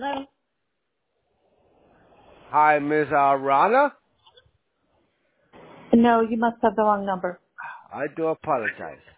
Hello? Hi, Ms. Rana. No, you must have the wrong number. I do apologize.